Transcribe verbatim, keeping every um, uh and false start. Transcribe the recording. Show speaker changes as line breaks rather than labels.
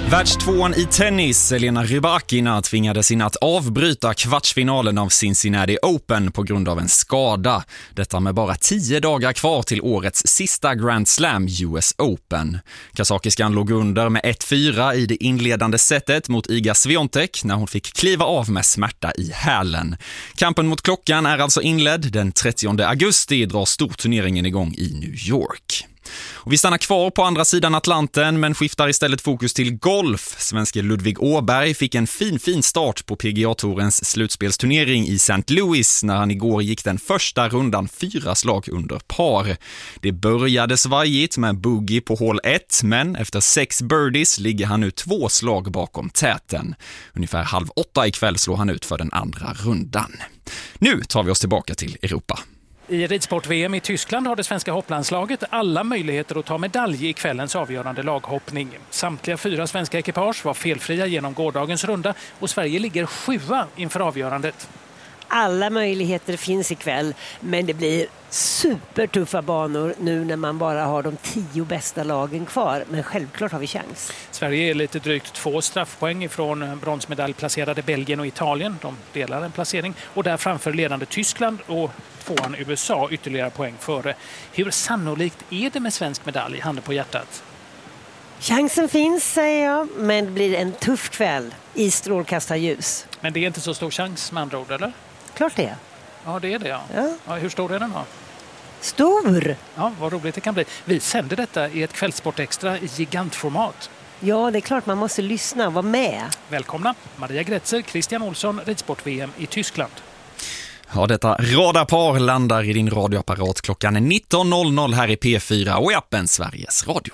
Världstvåan i tennis, Elena Rybakina, tvingades i natt avbryta kvartsfinalen av Cincinnati Open på grund av en skada. Detta med bara tio dagar kvar till årets sista Grand Slam U S Open. Kazakiskan låg under med ett fyra i det inledande setet mot Iga Swiatek när hon fick kliva av med smärta i hälen. Kampen mot klockan är alltså inledd. Den trettionde augusti drar storturneringen igång i New York. Och vi stannar kvar på andra sidan Atlanten men skiftar istället fokus till golf. Svenske Ludvig Åberg fick en fin fin start på P G A-tourens slutspelsturnering i Saint Louis när han igår gick den första rundan fyra slag under par. Det började svajigt med bogey på hål ett, men efter sex birdies ligger han nu två slag bakom täten. Ungefär halv åtta ikväll slår han ut för den andra rundan. Nu tar vi oss tillbaka till Europa.
I ridsport-V M i Tyskland har det svenska hopplandslaget alla möjligheter att ta medalj i kvällens avgörande laghoppning. Samtliga fyra svenska ekipage var felfria genom gårdagens runda och Sverige ligger sjua inför avgörandet.
Alla möjligheter finns ikväll, men det blir supertuffa banor nu när man bara har de tio bästa lagen kvar. Men självklart har vi chans.
Sverige är lite drygt två straffpoäng ifrån bronsmedaljplacerade Belgien och Italien. De delar en placering. Och där framför ledande Tyskland och tvåan U S A ytterligare poäng före. Hur sannolikt är det med svensk medalj, handen på hjärtat?
Chansen finns, säger jag, men det blir en tuff kväll i strålkastarljus.
Men det är inte så stor chans med andra ord, eller?
Klart det.
Ja, det är det, ja.
Ja.
Ja, hur stor är den då?
Stor!
Ja, vad roligt det kan bli. Vi sänder detta i ett kvällssportextra i gigantformat.
Ja, det är klart man måste lyssna och vara med.
Välkomna, Maria Gretzer, Christian Olsson, ridsport-V M i Tyskland.
Ja, detta radarpar landar i din radioapparat klockan nitton noll noll här i P fyra och i appen Sveriges Radio.